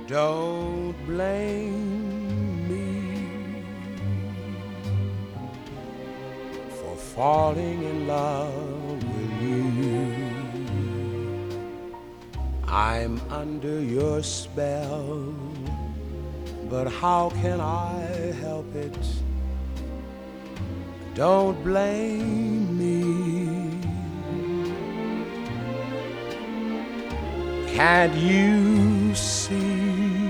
Don't blame me for falling in love with you. I'm under your spell, but how can I help it? Don't blame me. Can't you see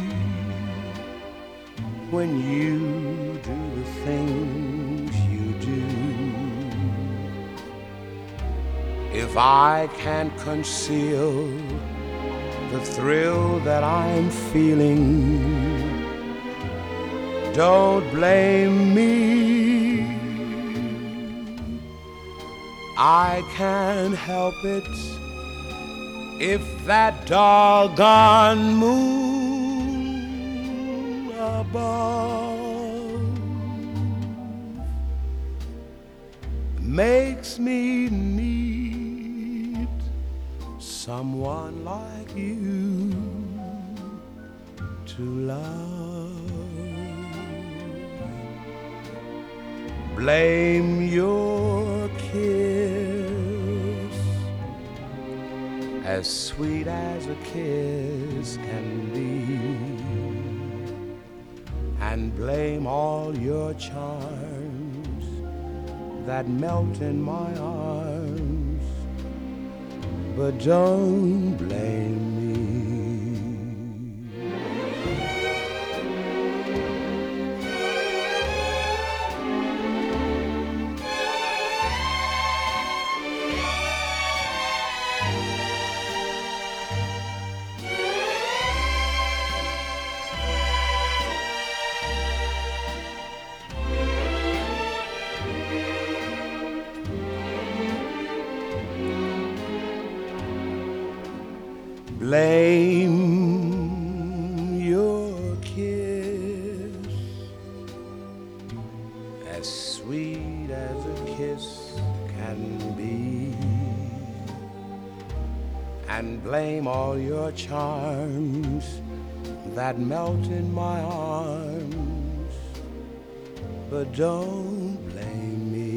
when you do the things you do? If I can't conceal the thrill that I'm feeling, don't blame me. I can't help it if that doggone moon above makes me need someone like you to love. Blame your kiss, as sweet as a kiss can be, and blame all your charms that melt in my arms, but don't blame me. Blame your kiss, as sweet as a kiss can be, and blame all your charms that melt in my arms, but don't blame me.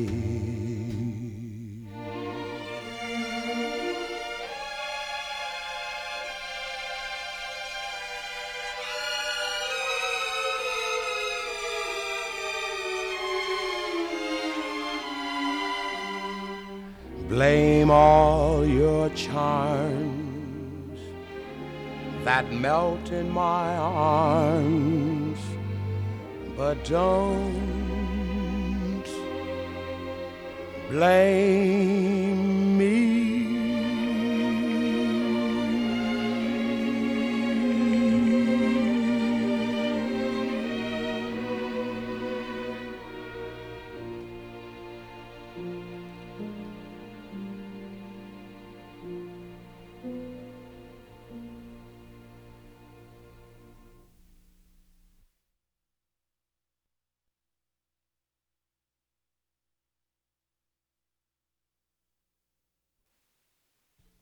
Blame all your charms that melt in my arms, but don't blame me.